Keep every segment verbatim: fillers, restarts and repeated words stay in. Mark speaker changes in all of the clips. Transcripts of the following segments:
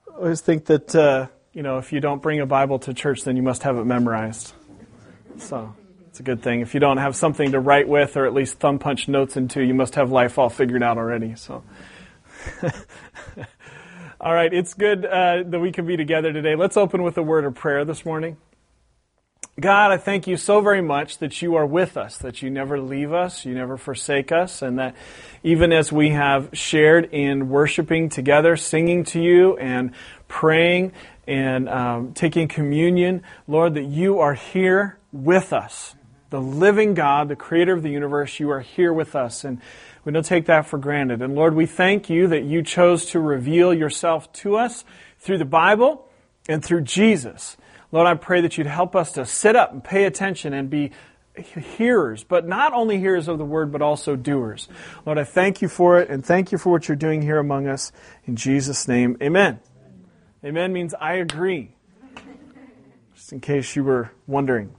Speaker 1: I always think that, uh, you know, if you don't bring a Bible to church, then you must have it memorized. So it's a good thing. If you don't have something to write with or at least thumb punch notes into, you must have life all figured out already. So, all right, it's good uh, that we can be together today. Let's open with a word of prayer this morning. God, I thank you so very much that you are with us, that you never leave us, you never forsake us, and that even as we have shared in worshiping together, singing to you and praying and um, taking communion, Lord, that you are here with us. The living God, the creator of the universe, you are here with us, and we don't take that for granted. And Lord, we thank you that you chose to reveal yourself to us through the Bible and through Jesus. Lord, I pray that you'd help us to sit up and pay attention and be hearers, but not only hearers of the word, but also doers. Lord, I thank you for it, and thank you for what you're doing here among us. In Jesus' name, amen. Amen means I agree, just in case you were wondering.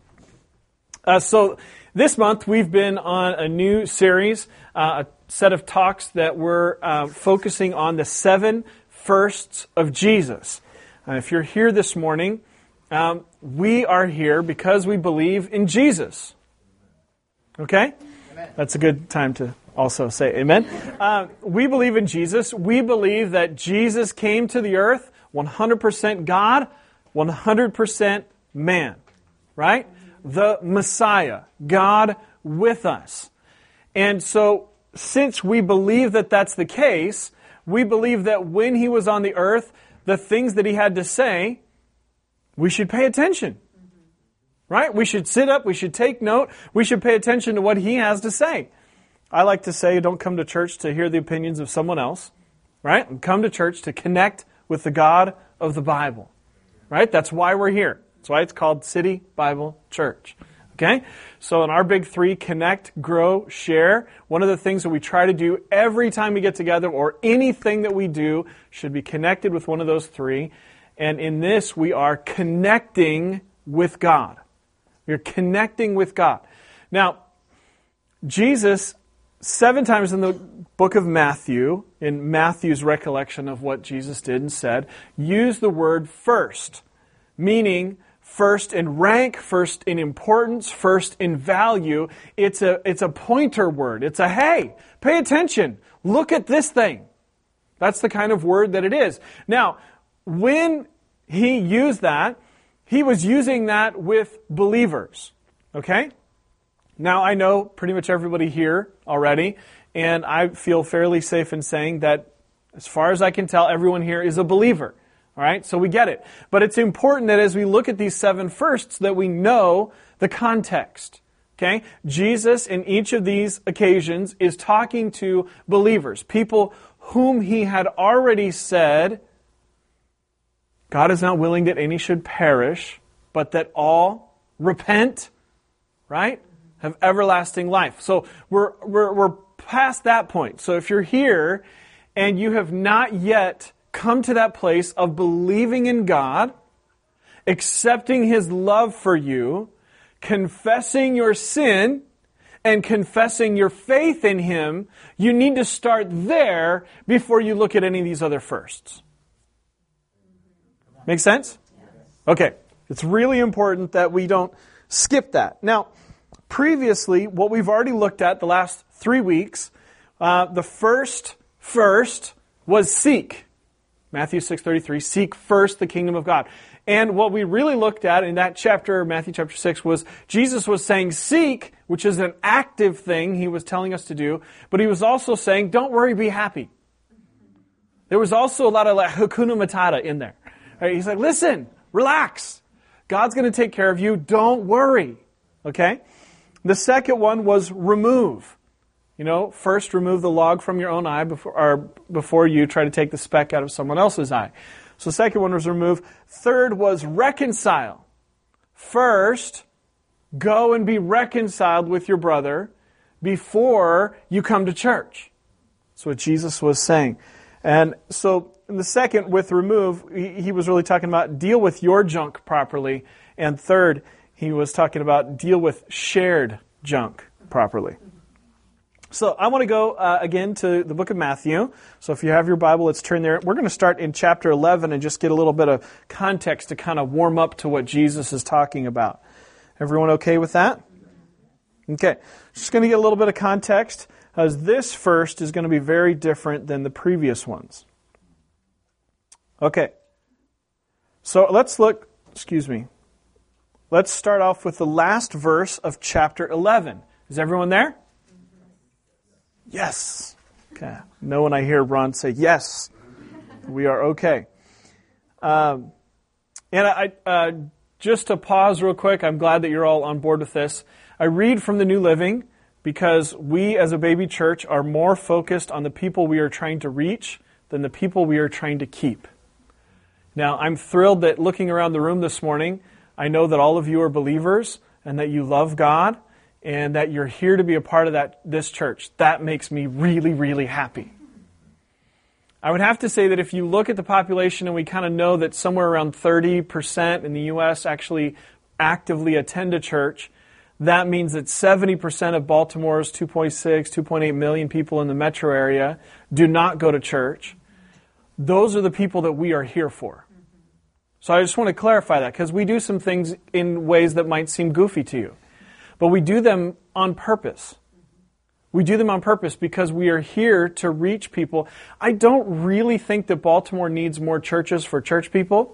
Speaker 1: Uh, so this month we've been on a new series, uh, a set of talks that we're uh, focusing on the seven firsts of Jesus. Uh, if you're here this morning, Um, we are here because we believe in Jesus. Okay? Amen. That's a good time to also say amen. Uh, we believe in Jesus. We believe that Jesus came to the earth one hundred percent God, one hundred percent man. Right? The Messiah. God with us. And so, since we believe that that's the case, we believe that when He was on the earth, the things that He had to say, we should pay attention, right? We should sit up, we should take note, we should pay attention to what He has to say. I like to say, don't come to church to hear the opinions of someone else, right? And come to church to connect with the God of the Bible, right? That's why we're here. That's why it's called City Bible Church, okay? So in our big three, connect, grow, share, one of the things that we try to do every time we get together, or anything that we do, should be connected with one of those three. And in this, we are connecting with God. We're connecting with God. Now, Jesus, seven times in the book of Matthew, in Matthew's recollection of what Jesus did and said, used the word first, meaning first in rank, first in importance, first in value. It's a, it's a pointer word. It's a, hey, pay attention. Look at this thing. That's the kind of word that it is. Now, when He used that, He was using that with believers. Okay? Now, I know pretty much everybody here already, and I feel fairly safe in saying that, as far as I can tell, everyone here is a believer. All right? So we get it. But it's important that as we look at these seven firsts, that we know the context. Okay? Jesus, in each of these occasions, is talking to believers, people whom He had already said, God is not willing that any should perish, but that all repent, right? Have everlasting life. So we're, we're, we're past that point. So if you're here and you have not yet come to that place of believing in God, accepting His love for you, confessing your sin, and confessing your faith in Him, you need to start there before you look at any of these other firsts. Make sense? Okay. It's really important that we don't skip that. Now, previously, what we've already looked at the last three weeks, uh, the first first was seek. Matthew six thirty-three, seek first the kingdom of God. And what we really looked at in that chapter, Matthew chapter six, was Jesus was saying seek, which is an active thing He was telling us to do, but He was also saying, don't worry, be happy. There was also a lot of like Hakuna Matata in there. Right? He's like, listen, relax. God's going to take care of you. Don't worry. Okay? The second one was remove. You know, first remove the log from your own eye before, or before you try to take the speck out of someone else's eye. So the second one was remove. Third was reconcile. First, go and be reconciled with your brother before you come to church. That's what Jesus was saying. And so in the second, with remove, he, he was really talking about deal with your junk properly. And third, he was talking about deal with shared junk properly. So I want to go uh, again to the book of Matthew. So if you have your Bible, let's turn there. We're going to start in chapter eleven and just get a little bit of context to kind of warm up to what Jesus is talking about. Everyone okay with that? Okay. Just going to get a little bit of context, as this first is going to be very different than the previous ones. Okay. So let's look, excuse me. Let's start off with the last verse of chapter eleven. Is everyone there? Yes. Okay. No when I hear Ron say yes, we are okay. Um, and I, uh, just to pause real quick, I'm glad that you're all on board with this. I read from the New Living because we as a baby church are more focused on the people we are trying to reach than the people we are trying to keep. Now, I'm thrilled that looking around the room this morning, I know that all of you are believers and that you love God, and that you're here to be a part of that this church. That makes me really, really happy. I would have to say that if you look at the population, and we kind of know that somewhere around thirty percent in the U S actually actively attend a church, that means that seventy percent of Baltimore's two point six, two point eight million people in the metro area do not go to church. Those are the people that we are here for. So I just want to clarify that, because we do some things in ways that might seem goofy to you. But we do them on purpose. We do them on purpose because we are here to reach people. I don't really think that Baltimore needs more churches for church people.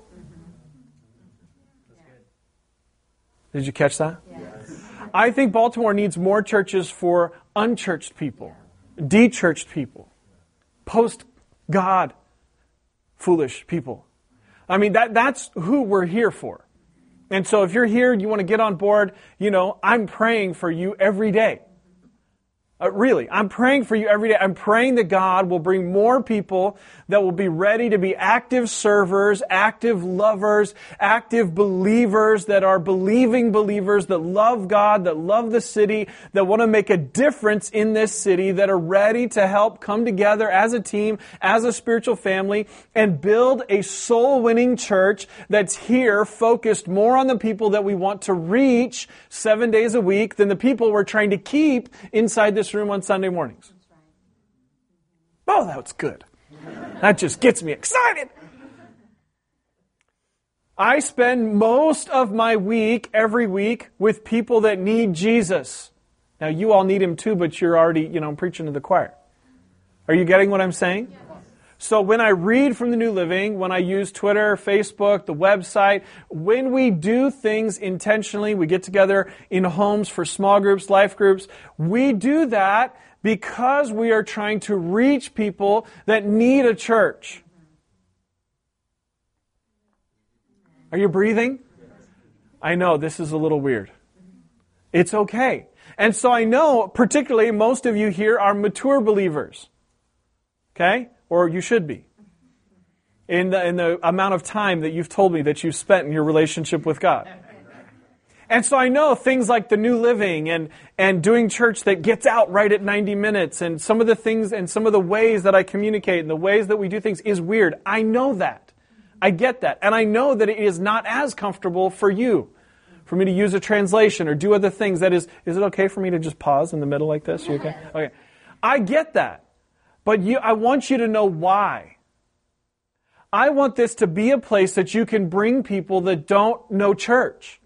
Speaker 1: Did you catch that? Yes. I think Baltimore needs more churches for unchurched people, de-churched people, post-God foolish people. I mean, that that's who we're here for. And so if you're here, you want to get on board, you know, I'm praying for you every day. Uh, really, I'm praying for you every day. I'm praying that God will bring more people that will be ready to be active servers, active lovers, active believers that are believing believers that love God, that love the city, that want to make a difference in this city, that are ready to help come together as a team, as a spiritual family, and build a soul-winning church that's here focused more on the people that we want to reach seven days a week than the people we're trying to keep inside this room on Sunday mornings. Oh, that's good. That just gets me excited. I spend most of my week, every week, with people that need Jesus. Now, you all need Him too, but you're already, you know, preaching to the choir. Are you getting what I'm saying? Yes. So when I read from the New Living, when I use Twitter, Facebook, the website, when we do things intentionally, we get together in homes for small groups, life groups, we do that because we are trying to reach people that need a church. Are you breathing? I know this is a little weird. It's okay. And so I know, particularly, most of you here are mature believers. Okay? Or you should be. In the, in the amount of time that you've told me that you've spent in your relationship with God. And so I know things like the New Living and, and doing church that gets out right at ninety minutes, and some of the things and some of the ways that I communicate and the ways that we do things is weird. I know that. I get that. And I know that it is not as comfortable for you, for me to use a translation or do other things. That is, is it okay for me to just pause in the middle like this? You okay? Okay. I get that. But you, I want you to know why. I want this to be a place that you can bring people that don't know church.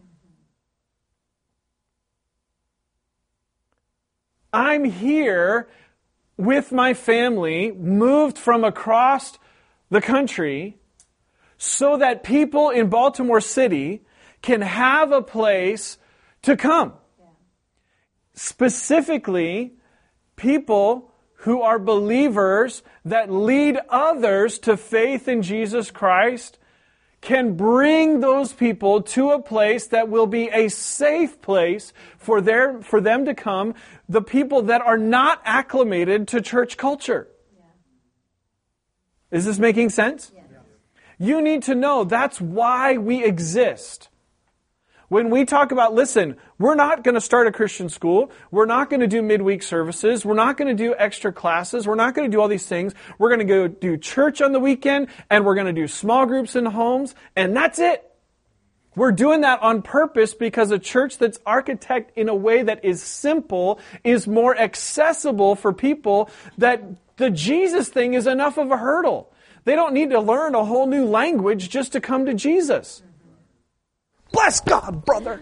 Speaker 1: I'm here with my family, moved from across the country, so that people in Baltimore City can have a place to come. Yeah. Specifically, people who are believers that lead others to faith in Jesus Christ can bring those people to a place that will be a safe place for their for them to come, the people that are not acclimated to church culture. Yeah. Is this making sense? Yeah. You need to know that's why we exist. When we talk about, listen, we're not going to start a Christian school. We're not going to do midweek services. We're not going to do extra classes. We're not going to do all these things. We're going to go do church on the weekend, and we're going to do small groups in homes, and that's it. We're doing that on purpose because a church that's architected in a way that is simple is more accessible for people, that the Jesus thing is enough of a hurdle. They don't need to learn a whole new language just to come to Jesus. Bless God, brother.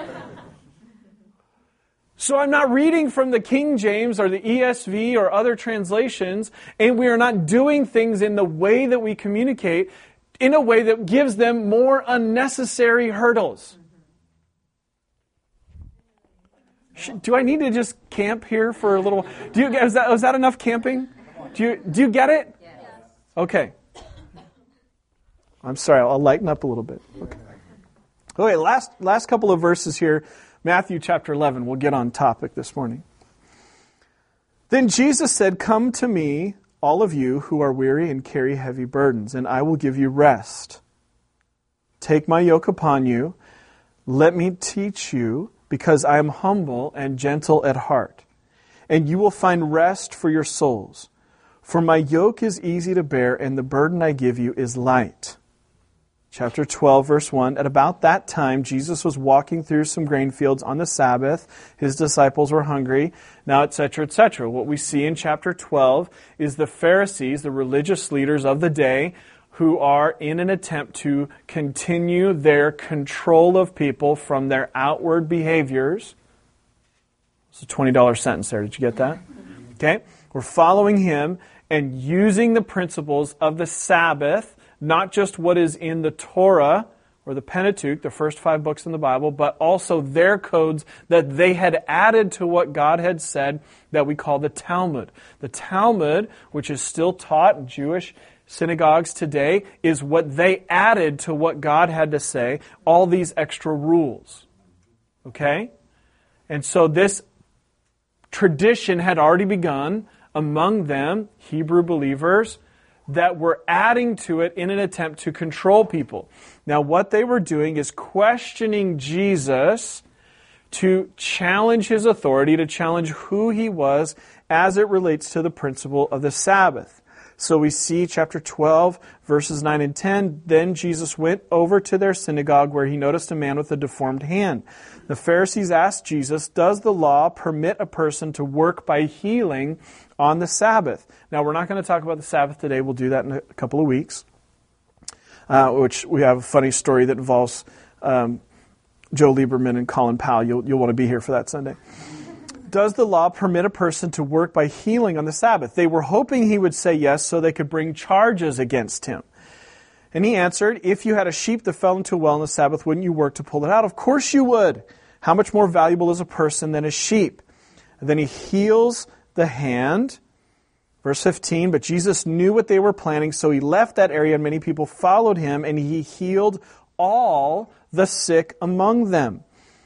Speaker 1: So I'm not reading from the King James or the E S V or other translations, and we are not doing things in the way that we communicate in a way that gives them more unnecessary hurdles. Do I need to just camp here for a little? Do you is that is that enough camping? Do you do you get it? Yes. Okay. I'm sorry. I'll lighten up a little bit. Okay. Okay. Last last couple of verses here. Matthew chapter eleven. We'll get on topic this morning. Then Jesus said, "Come to me, all of you who are weary and carry heavy burdens, and I will give you rest. Take my yoke upon you. Let me teach you, because I am humble and gentle at heart, and you will find rest for your souls. For my yoke is easy to bear, and the burden I give you is light." Chapter twelve, verse one, at about that time, Jesus was walking through some grain fields on the Sabbath. His disciples were hungry. Now, et cetera, et cetera. What we see in chapter twelve is the Pharisees, the religious leaders of the day, who are in an attempt to continue their control of people from their outward behaviors. It's a twenty dollars sentence there. Did you get that? Okay. We're following him and using the principles of the Sabbath, not just what is in the Torah or the Pentateuch, the first five books in the Bible, but also their codes that they had added to what God had said that we call the Talmud. The Talmud, which is still taught in Jewish synagogues today, is what they added to what God had to say, all these extra rules. Okay? And so this tradition had already begun among them, Hebrew believers, that were adding to it in an attempt to control people. Now, what they were doing is questioning Jesus to challenge his authority, to challenge who he was as it relates to the principle of the Sabbath. So we see chapter twelve, verses nine and ten, then Jesus went over to their synagogue where he noticed a man with a deformed hand. The Pharisees asked Jesus, "Does the law permit a person to work by healing on the Sabbath?" Now, we're not going to talk about the Sabbath today. We'll do that in a couple of weeks, uh, which we have a funny story that involves um, Joe Lieberman and Colin Powell. You'll, you'll want to be here for that Sunday. Does the law permit a person to work by healing on the Sabbath? They were hoping he would say yes so they could bring charges against him. And he answered, "If you had a sheep that fell into a well on the Sabbath, wouldn't you work to pull it out? Of course you would. How much more valuable is a person than a sheep?" And then he heals the hand. Verse fifteen, but Jesus knew what they were planning, so he left that area and many people followed him, and he healed all the sick among them.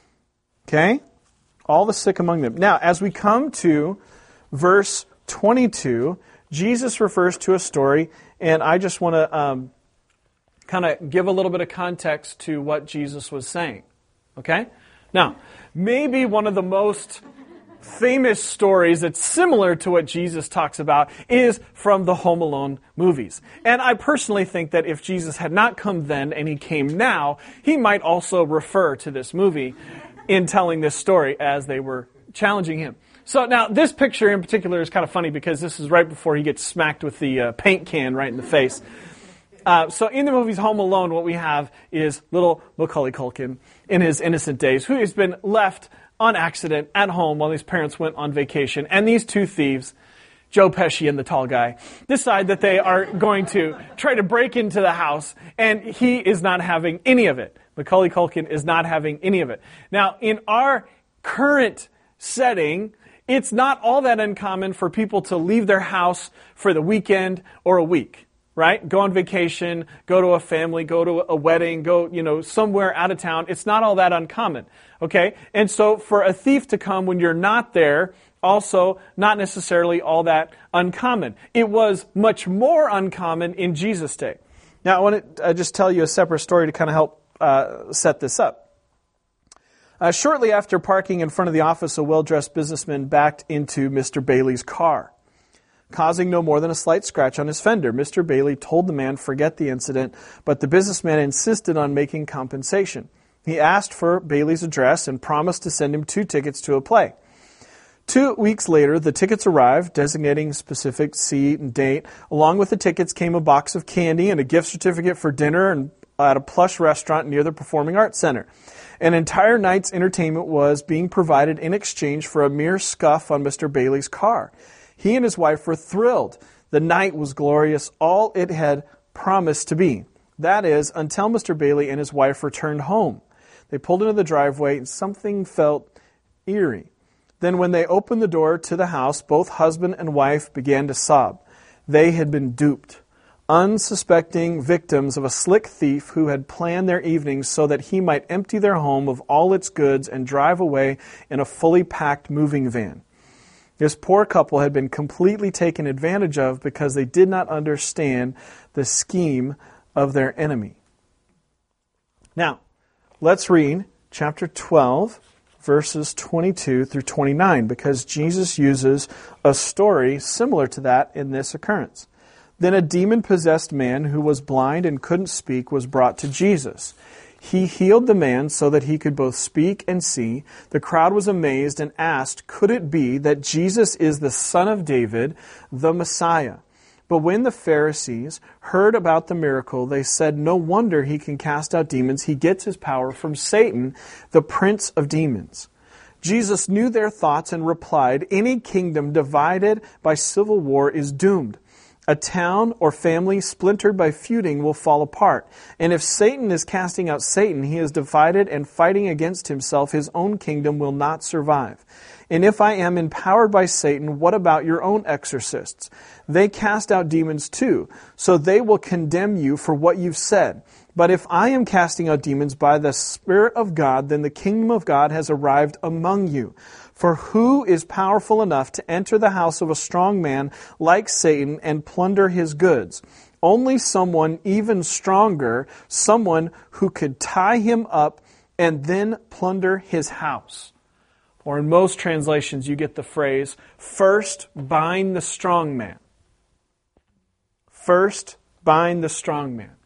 Speaker 1: Okay? All the sick among them. Now, as we come to verse twenty-two, Jesus refers to a story, and I just want to um, kind of give a little bit of context to what Jesus was saying. Okay? Now, maybe one of the most famous stories that's similar to what Jesus talks about is from the Home Alone movies. And I personally think that if Jesus had not come then and he came now, he might also refer to this movie in telling this story as they were challenging him. So now this picture in particular is kind of funny because this is right before he gets smacked with the uh, paint can right in the face. Uh, so in the movies Home Alone, what we have is little Macaulay Culkin in his innocent days, who has been left on accident at home while his parents went on vacation. And these two thieves, Joe Pesci and the tall guy, decide that they are going to try to break into the house, and he is not having any of it. Macaulay Culkin is not having any of it. Now, in our current setting, it's not all that uncommon for people to leave their house for the weekend or a week, right? Go on vacation, go to a family, go to a wedding, go, you know, somewhere out of town. It's not all that uncommon, okay? And so for a thief to come when you're not there, also not necessarily all that uncommon. It was much more uncommon in Jesus' day. Now, I want to uh, just tell you a separate story to kind of help uh, set this up. Uh, shortly after parking in front of the office, a well-dressed businessman backed into Mister Bailey's car. causing no more than a slight scratch on his fender. Mister Bailey told the man forget the incident, but the businessman insisted on making compensation. He asked for Bailey's address and promised to send him two tickets to a play. Two weeks later, the tickets arrived, designating specific seat and date. Along with the tickets came a box of candy and a gift certificate for dinner and at a plush restaurant near the Performing Arts Center. An entire night's entertainment was being provided in exchange for a mere scuff on Mister Bailey's car. He and his wife were thrilled. The night was glorious, all it had promised to be. That is, until Mister Bailey and his wife returned home. They pulled into the driveway and something felt eerie. Then when they opened the door to the house, both husband and wife began to sob. They had been duped. Unsuspecting victims of a slick thief who had planned their evenings so that he might empty their home of all its goods and drive away in a fully packed moving van. This poor couple had been completely taken advantage of because they did not understand the scheme of their enemy. Now, let's read chapter twelve, verses twenty-two through twenty-nine, because Jesus uses a story similar to that in this occurrence. Then a demon-possessed man who was blind and couldn't speak was brought to Jesus. He healed the man so that he could both speak and see. The crowd was amazed and asked, could it be that Jesus is the son of David, the Messiah? But when the Pharisees heard about the miracle, they said, no wonder he can cast out demons. He gets his power from Satan, the prince of demons. Jesus knew their thoughts and replied, any kingdom divided by civil war is doomed. A town or family splintered by feuding will fall apart. And if Satan is casting out Satan, he is divided and fighting against himself. His own kingdom will not survive. And if I am empowered by Satan, what about your own exorcists? They cast out demons too, so they will condemn you for what you've said. But if I am casting out demons by the Spirit of God, then the kingdom of God has arrived among you. For who is powerful enough to enter the house of a strong man like Satan and plunder his goods? Only someone even stronger, someone who could tie him up and then plunder his house. Or in most translations, you get the phrase, first bind the strong man. First bind the strong man.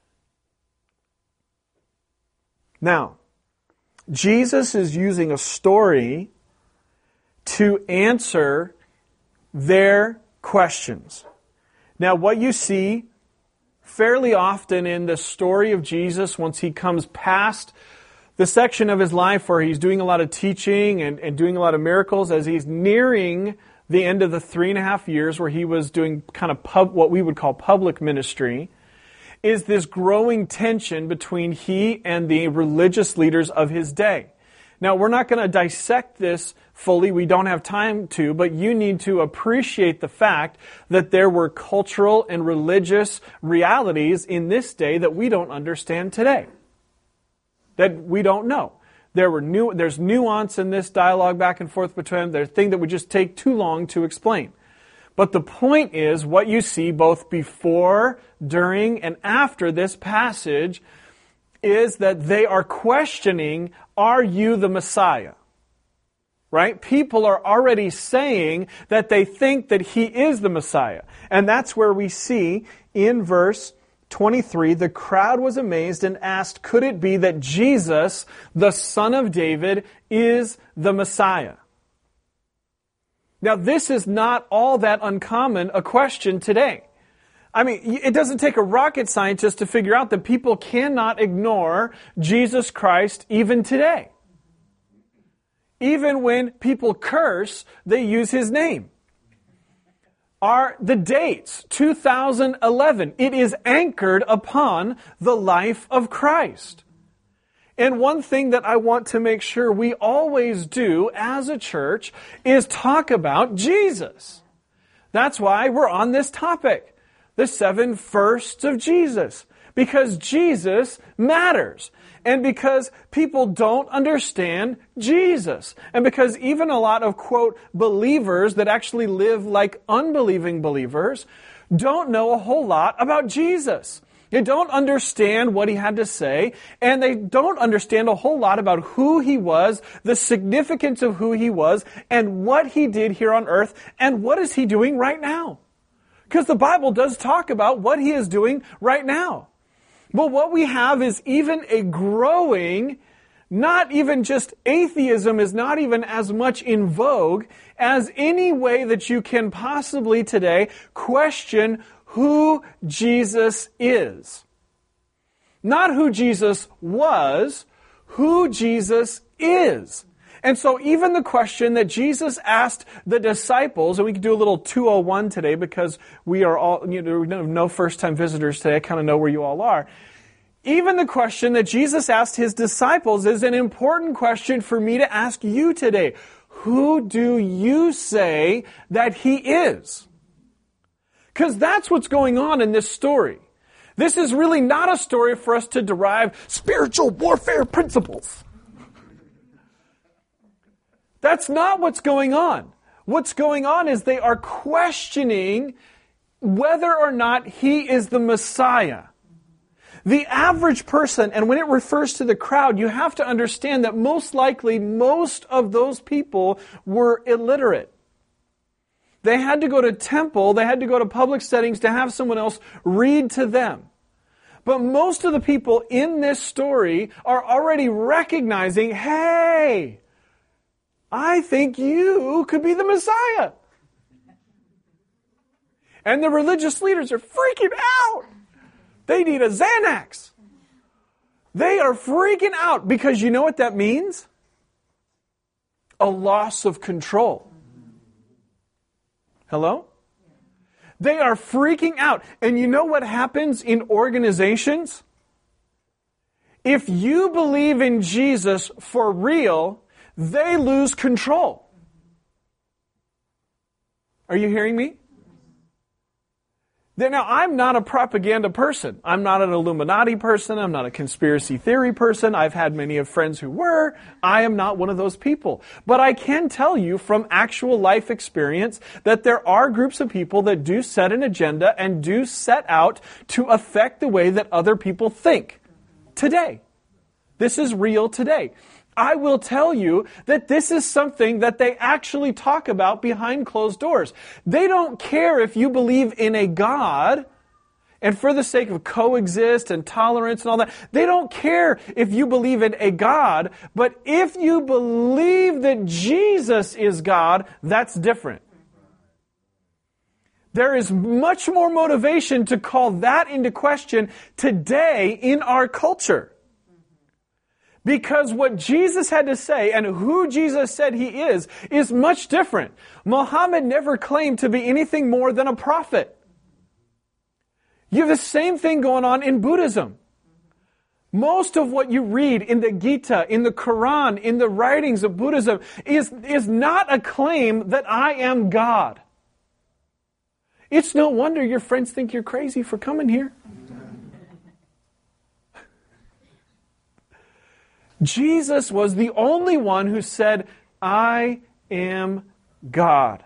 Speaker 1: Now, Jesus is using a story to answer their questions. Now, what you see fairly often in the story of Jesus, once he comes past the section of his life where he's doing a lot of teaching and, and doing a lot of miracles, as he's nearing the end of the three and a half years where he was doing kind of pub, what we would call public ministry, is this growing tension between he and the religious leaders of his day. Now, we're not going to dissect this fully. We don't have time to, but you need to appreciate the fact that there were cultural and religious realities in this day that we don't understand today. That we don't know. There were new, there's nuance in this dialogue back and forth between them. There's things that would just take too long to explain. But the point is, what you see both before, during, and after this passage is that they are questioning, are you the Messiah? Right? People are already saying that they think that he is the Messiah. And that's where we see in verse twenty-three, the crowd was amazed and asked, could it be that Jesus, the son of David, is the Messiah? Now, this is not all that uncommon a question today. I mean, it doesn't take a rocket scientist to figure out that people cannot ignore Jesus Christ even today. Even when people curse, they use his name. Are the dates, two thousand eleven. It is anchored upon the life of Christ. And one thing that I want to make sure we always do as a church is talk about Jesus. That's why we're on this topic. The seven firsts of Jesus. Because Jesus matters. And because people don't understand Jesus. And because even a lot of, quote, believers that actually live like unbelieving believers don't know a whole lot about Jesus. They don't understand what he had to say, and they don't understand a whole lot about who he was, the significance of who he was, and what he did here on earth, and what is he doing right now. Because the Bible does talk about what he is doing right now. But what we have is even a growing, not even just atheism is not even as much in vogue as any way that you can possibly today question who Jesus is. Not who Jesus was, who Jesus is. And so even the question that Jesus asked the disciples, and we can do a little two oh one today because we are all, you know, no first-time visitors today. I kind of know where you all are. Even the question that Jesus asked his disciples is an important question for me to ask you today. Who do you say that he is? Because that's what's going on in this story. This is really not a story for us to derive spiritual warfare principles. That's not what's going on. What's going on is they are questioning whether or not he is the Messiah. The average person, and when it refers to the crowd, you have to understand that most likely most of those people were illiterate. They had to go to temple, they had to go to public settings to have someone else read to them. But most of the people in this story are already recognizing, hey, I think you could be the Messiah. And the religious leaders are freaking out. They need a Xanax. They are freaking out because you know what that means? A loss of control. Hello? They are freaking out. And you know what happens in organizations? If you believe in Jesus for real, they lose control. Are you hearing me? Now, I'm not a propaganda person. I'm not an Illuminati person. I'm not a conspiracy theory person. I've had many of friends who were. I am not one of those people. But I can tell you from actual life experience that there are groups of people that do set an agenda and do set out to affect the way that other people think today. This is real today. I will tell you that this is something that they actually talk about behind closed doors. They don't care if you believe in a God, and for the sake of coexist and tolerance and all that, they don't care if you believe in a God, but if you believe that Jesus is God, that's different. There is much more motivation to call that into question today in our culture. Because what Jesus had to say and who Jesus said he is, is much different. Muhammad never claimed to be anything more than a prophet. You have the same thing going on in Buddhism. Most of what you read in the Gita, in the Quran, in the writings of Buddhism is, is not a claim that I am God. It's no wonder your friends think you're crazy for coming here. Jesus was the only one who said, I am God.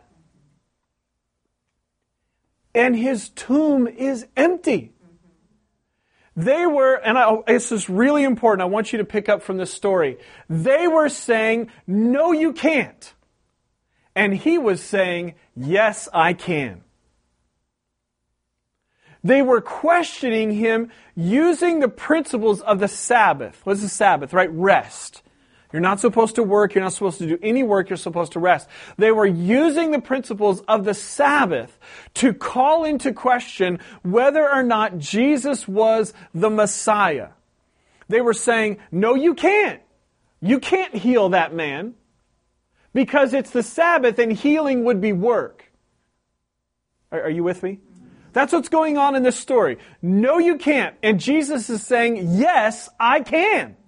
Speaker 1: And his tomb is empty. They were, and I, this is really important, I want you to pick up from this story. They were saying, no, you can't. And he was saying, yes, I can. They were questioning him using the principles of the Sabbath. What's the Sabbath, right? Rest. You're not supposed to work. You're not supposed to do any work. You're supposed to rest. They were using the principles of the Sabbath to call into question whether or not Jesus was the Messiah. They were saying, no, you can't. You can't heal that man because it's the Sabbath and healing would be work. Are, are you with me? That's what's going on in this story. No, you can't. And Jesus is saying, yes, I can.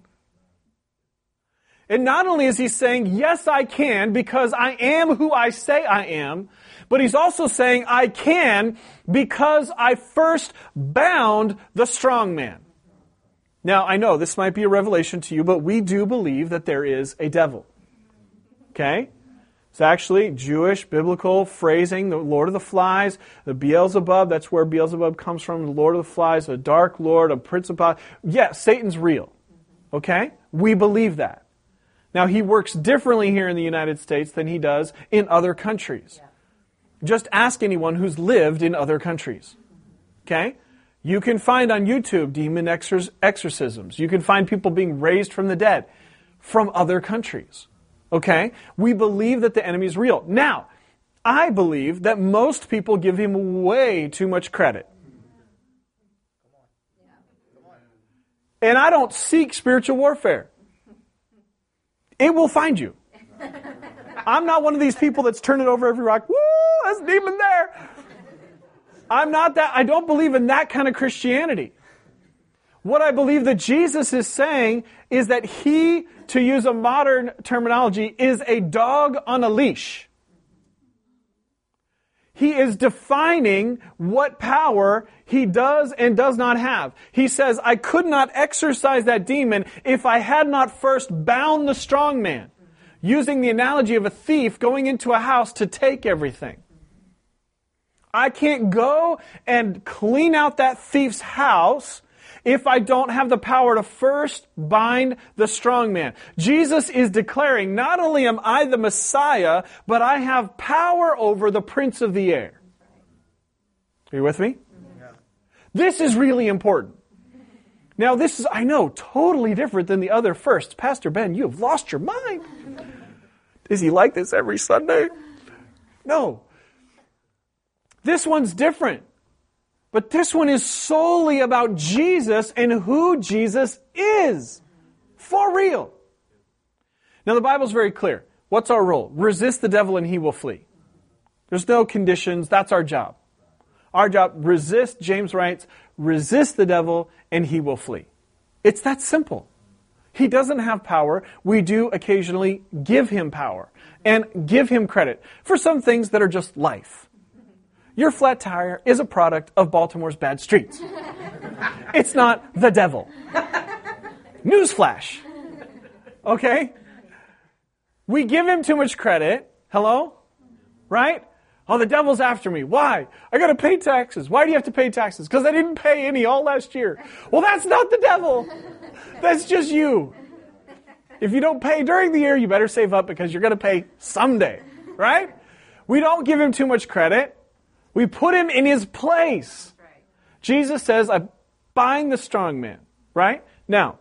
Speaker 1: And not only is he saying, yes, I can, because I am who I say I am, but he's also saying, I can because I first bound the strong man. Now, I know this might be a revelation to you, but we do believe that there is a devil. Okay? It's actually Jewish, biblical phrasing, the Lord of the Flies, the Beelzebub, that's where Beelzebub comes from, the Lord of the Flies, a dark lord, a principality. Yeah, Satan's real. Okay? We believe that. Now, he works differently here in the United States than he does in other countries. Just ask anyone who's lived in other countries. Okay? You can find on YouTube demon exor- exorcisms. You can find people being raised from the dead from other countries. Okay? We believe that the enemy is real. Now, I believe that most people give him way too much credit. And I don't seek spiritual warfare. It will find you. I'm not one of these people that's turning over every rock. Woo, there's a demon there. I'm not that. I don't believe in that kind of Christianity. What I believe that Jesus is saying is that he, to use a modern terminology, is a dog on a leash. He is defining what power he does and does not have. He says, I could not exorcise that demon if I had not first bound the strong man. Using the analogy of a thief going into a house to take everything. I can't go and clean out that thief's house if I don't have the power to first bind the strong man. Jesus is declaring, not only am I the Messiah, but I have power over the prince of the air. Are you with me? Yeah. This is really important. Now this is, I know, totally different than the other firsts. Pastor Ben, you have lost your mind. Is he like this every Sunday? No. This one's different. But this one is solely about Jesus and who Jesus is. For real. Now the Bible's very clear. What's our role? Resist the devil and he will flee. There's no conditions. That's our job. Our job, resist, James writes, resist the devil and he will flee. It's that simple. He doesn't have power. We do occasionally give him power and give him credit for some things that are just life. Your flat tire is a product of Baltimore's bad streets. It's not the devil. Newsflash. Okay? We give him too much credit. Hello? Right? Oh, the devil's after me. Why? I got to pay taxes. Why do you have to pay taxes? Because I didn't pay any all last year. Well, that's not the devil. That's just you. If you don't pay during the year, you better save up because you're going to pay someday. Right? We don't give him too much credit. We put him in his place. Right. Jesus says, I bind the strong man. Right? Now,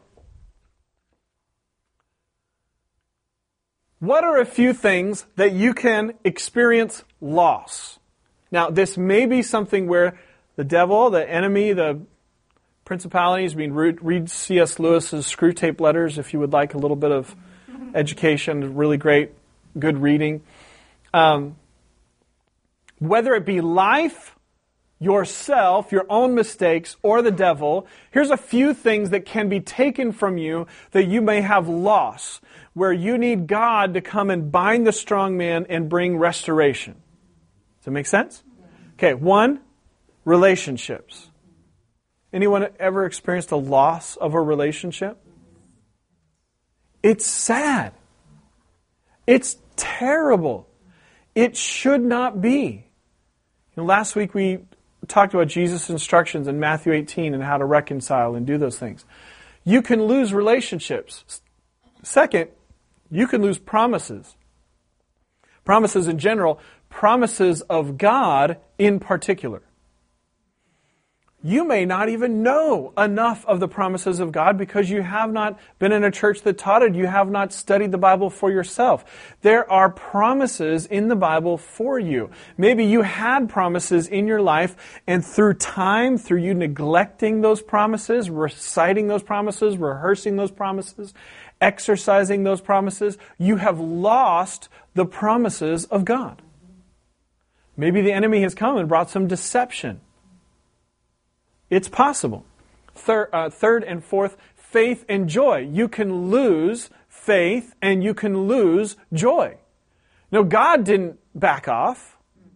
Speaker 1: what are a few things that you can experience loss? Now, this may be something where the devil, the enemy, the principalities, I mean, read C S Lewis's Screw Tape Letters if you would like a little bit of education, really great, good reading. Um, whether it be life, yourself, your own mistakes, or the devil, here's a few things that can be taken from you that you may have lost, where you need God to come and bind the strong man and bring restoration. Does that make sense? Okay, one, relationships. Anyone ever experienced a loss of a relationship? It's sad. It's terrible. It should not be. You know, last week we talked about Jesus' instructions in Matthew eighteen and how to reconcile and do those things. You can lose relationships. Second, you can lose promises. Promises in general, promises of God in particular. You may not even know enough of the promises of God because you have not been in a church that taught it. You have not studied the Bible for yourself. There are promises in the Bible for you. Maybe you had promises in your life, and through time, through you neglecting those promises, reciting those promises, rehearsing those promises, exercising those promises, you have lost the promises of God. Maybe the enemy has come and brought some deception. It's possible. Third, uh, third and fourth, faith and joy. You can lose faith and you can lose joy. No, God didn't back off.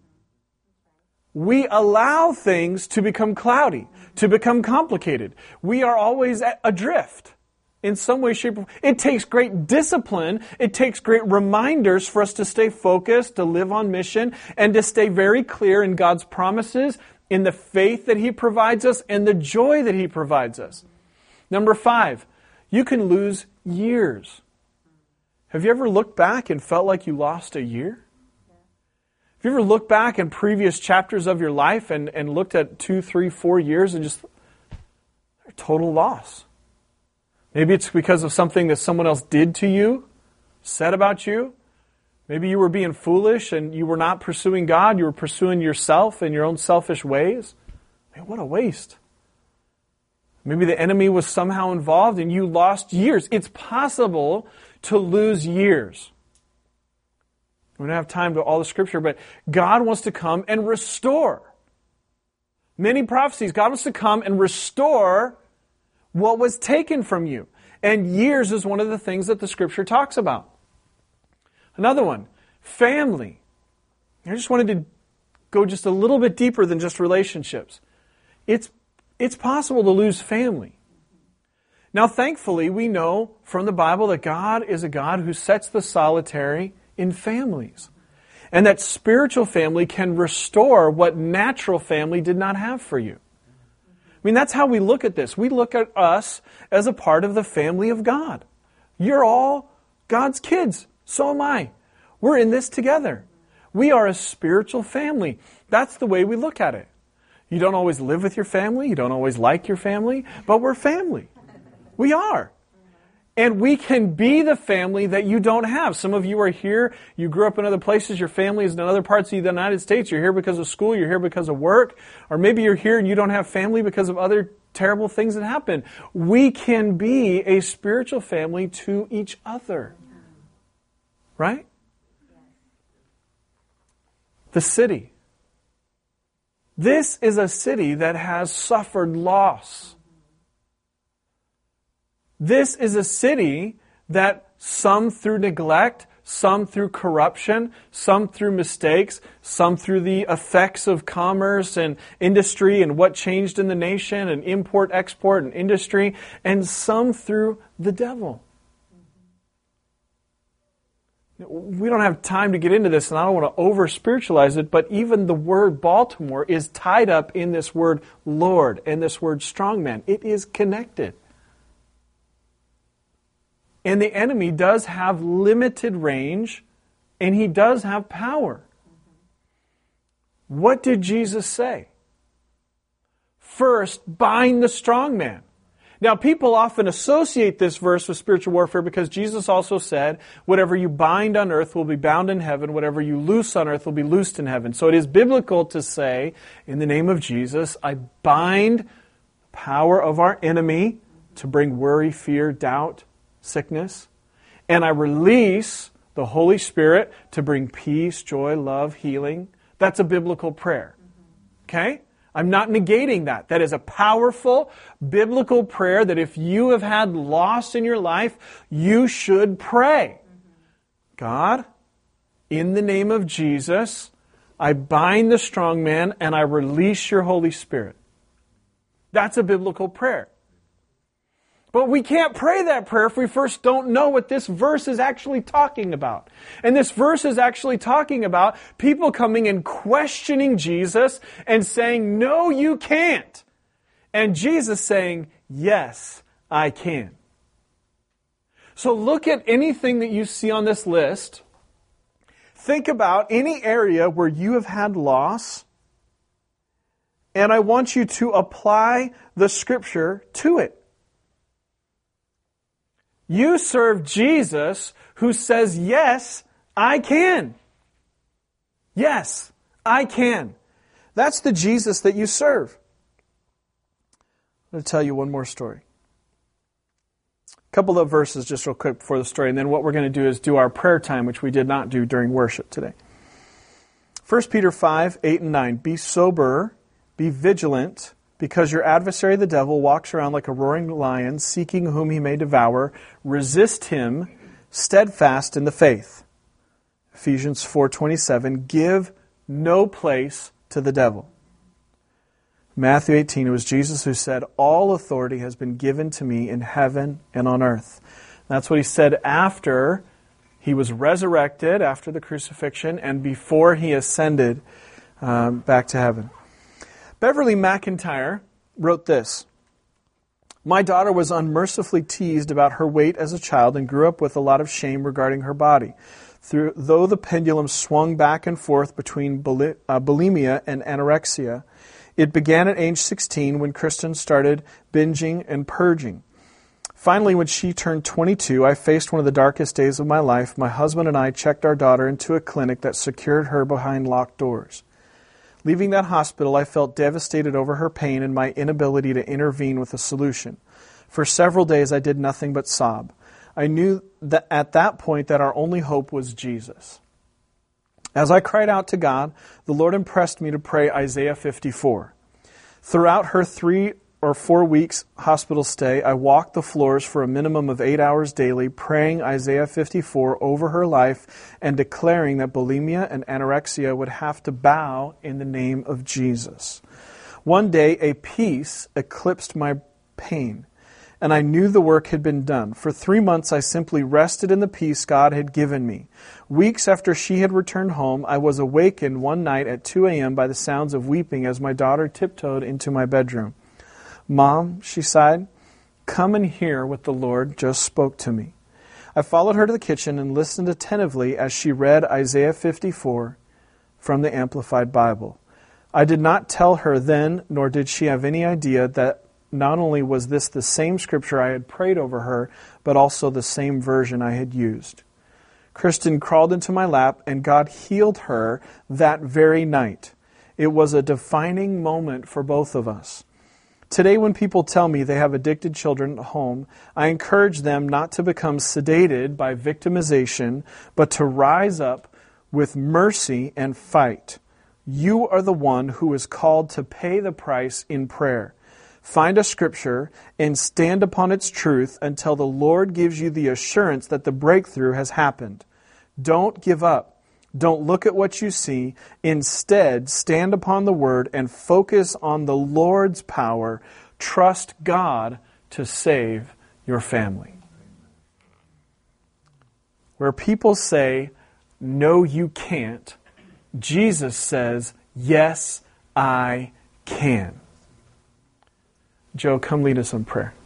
Speaker 1: We allow things to become cloudy, to become complicated. We are always adrift. in some way, shape, or form. It takes great discipline. It takes great reminders for us to stay focused, to live on mission, and to stay very clear in God's promises, in the faith that He provides us, and the joy that He provides us. Number five, you can lose years. Have you ever looked back and felt like you lost a year? Have you ever looked back in previous chapters of your life and, and looked at two, three, four years and just total loss? Maybe it's because of something that someone else did to you, said about you. Maybe you were being foolish and you were not pursuing God. You were pursuing yourself in your own selfish ways. Man, what a waste. Maybe the enemy was somehow involved and you lost years. It's possible to lose years. We don't have time to all the scripture, but God wants to come and restore. Many prophecies, God wants to come and restore what was taken from you. And years is one of the things that the scripture talks about. Another one, family. I just wanted to go just a little bit deeper than just relationships. It's, it's possible to lose family. Now, thankfully, we know from the Bible that God is a God who sets the solitary in families. And that spiritual family can restore what natural family did not have for you. I mean, that's how we look at this. We look at us as a part of the family of God. You're all God's kids. So am I. We're in this together. We are a spiritual family. That's the way we look at it. You don't always live with your family. You don't always like your family. But we're family. We are. And we can be the family that you don't have. Some of you are here. You grew up in other places. Your family is in other parts of the United States. You're here because of school. You're here because of work. Or maybe you're here and you don't have family because of other terrible things that happen. We can be a spiritual family to each other. Right? The city. This is a city that has suffered loss. This is a city that some through neglect, some through corruption, some through mistakes, some through the effects of commerce and industry and what changed in the nation and import, export and industry, and some through the devil. We don't have time to get into this, and I don't want to over-spiritualize it, but even the word Baltimore is tied up in this word Lord and this word strongman. It is connected. And the enemy does have limited range, and he does have power. What did Jesus say? First, bind the strong man. Now, people often associate this verse with spiritual warfare because Jesus also said, whatever you bind on earth will be bound in heaven, whatever you loose on earth will be loosed in heaven. So it is biblical to say, in the name of Jesus, I bind the power of our enemy to bring worry, fear, doubt, sickness, and I release the Holy Spirit to bring peace, joy, love, healing. That's a biblical prayer. Okay? I'm not negating that. That is a powerful biblical prayer that if you have had loss in your life, you should pray. God, in the name of Jesus, I bind the strong man and I release your Holy Spirit. That's a biblical prayer. But we can't pray that prayer if we first don't know what this verse is actually talking about. And this verse is actually talking about people coming and questioning Jesus and saying, no, you can't. And Jesus saying, yes, I can. So look at anything that you see on this list. Think about any area where you have had loss. And I want you to apply the Scripture to it. You serve Jesus who says, yes, I can. Yes, I can. That's the Jesus that you serve. I'm going to tell you one more story. A couple of verses just real quick before the story, and then what we're going to do is do our prayer time, which we did not do during worship today. First Peter five, eight and nine. Be sober, be vigilant, because your adversary the devil walks around like a roaring lion, seeking whom he may devour. Resist him, steadfast in the faith. Ephesians four twenty-seven. Give no place to the devil. Matthew eighteen, it was Jesus who said, "All authority has been given to me in heaven and on earth." That's what he said after he was resurrected, after the crucifixion, and before he ascended um, back to heaven. Beverly McIntyre wrote this: "My daughter was unmercifully teased about her weight as a child and grew up with a lot of shame regarding her body. Through, though the pendulum swung back and forth between buli- uh, bulimia and anorexia, it began at age sixteen when Kristen started binging and purging. Finally, when she turned twenty-two, I faced one of the darkest days of my life. My husband and I checked our daughter into a clinic that secured her behind locked doors. Leaving that hospital, I felt devastated over her pain and my inability to intervene with a solution. For several days, I did nothing but sob. I knew that at that point that our only hope was Jesus. As I cried out to God, the Lord impressed me to pray Isaiah fifty-four. Throughout her three or four weeks hospital stay, I walked the floors for a minimum of eight hours daily, praying Isaiah fifty-four over her life and declaring that bulimia and anorexia would have to bow in the name of Jesus. One day, a peace eclipsed my pain, and I knew the work had been done. For three months, I simply rested in the peace God had given me. Weeks after she had returned home, I was awakened one night at two a.m. by the sounds of weeping as my daughter tiptoed into my bedroom. Mom, she sighed, come and hear what the Lord just spoke to me. I followed her to the kitchen and listened attentively as she read Isaiah fifty-four from the Amplified Bible. I did not tell her then, nor did she have any idea that not only was this the same scripture I had prayed over her, but also the same version I had used. Kristen crawled into my lap, and God healed her that very night. It was a defining moment for both of us. Today, when people tell me they have addicted children at home, I encourage them not to become sedated by victimization, but to rise up with mercy and fight. You are the one who is called to pay the price in prayer. Find a scripture and stand upon its truth until the Lord gives you the assurance that the breakthrough has happened. Don't give up. Don't look at what you see. Instead, stand upon the word and focus on the Lord's power. Trust God to save your family. Where people say, no, you can't, Jesus says, yes, I can. Joe, come lead us in prayer.